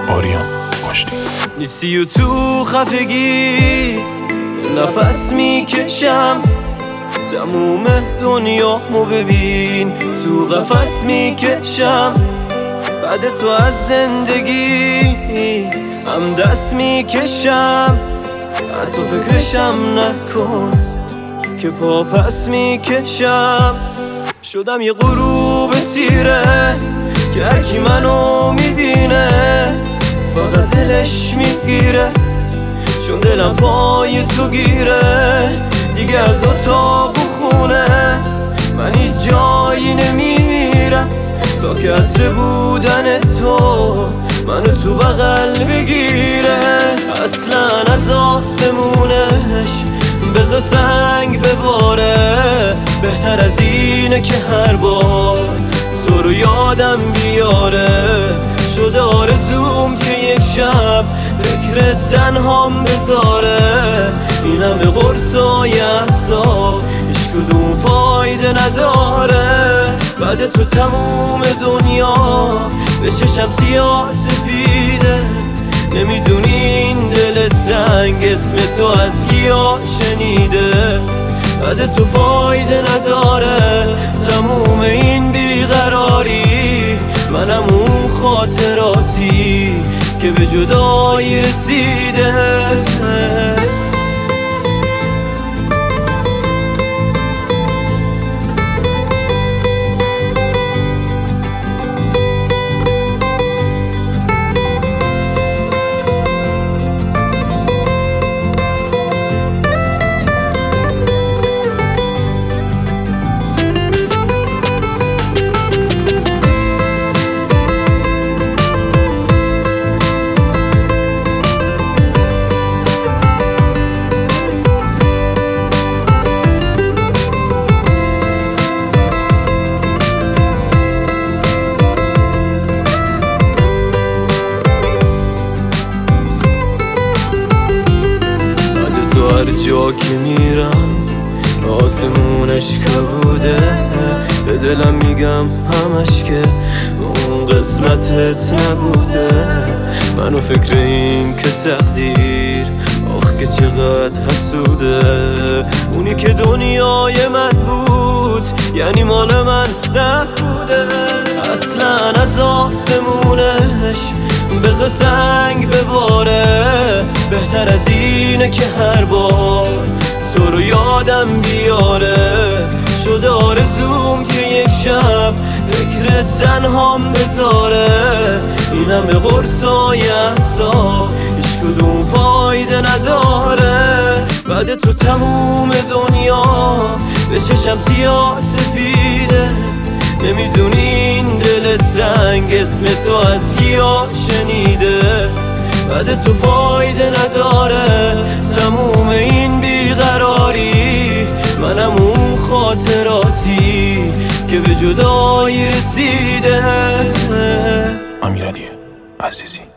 آریان کشتی. نیستی و تو خفگی نفس میکشم، تموم دنیامو ببین تو قفس میکشم. بعد تو از زندگی هم دست میکشم، حتی فکرشم نکن که پا پس میکشم. شدم یه غروب تیره که هرکی منو میبینه فقط دلش میگیره، چون دلم پای تو گیره. دیگه از اتاق و خونه من هیچ جایی نمیرم، ساکت بودن تو منو تو بغل بگیره. اصلا از آسمونش بذار سنگ بباره، بهتر از اینه که هر بار تو رو یادم بیاره. شده آرزوم که یک شب فکرت تنهام بذاره، این همه قرصای احزاب هیچ کدوم فایده نداره. بعد تو تموم دنیا به چشم سیاه سفیده، نمیدونی این دل تنگ اسم تو از کیا شنیده. بعد تو فایده نداره تموم این بیقراری، منم اون خاطراتی که به جدایی رسیده. هر جا که میرم آسمونش کبوده، به دلم میگم همش که اون قسمتت نبوده. منو فکر این که تقدیر آخ که چقدر حسوده، اونی که دنیای من بود یعنی مال من نبوده. اصلا از آسمونش بذار سنگ بباره، بهتر از اینه که هر بار تو رو یادم بیاره. شده آرزوم که یک شب فکرت تنهام بذاره، این همه قرصای احزاب هیچ کدوم فایده نداره. بعد تو تموم دنیا به چشم سیاه سفیده، نمیدونی این دل تنگ اسم تو از کیا شنیده. بعد تو فایده نداره تموم این بیقراری، منم اون خاطراتی که به جدایی رسیده. امیرعلی عزیزی.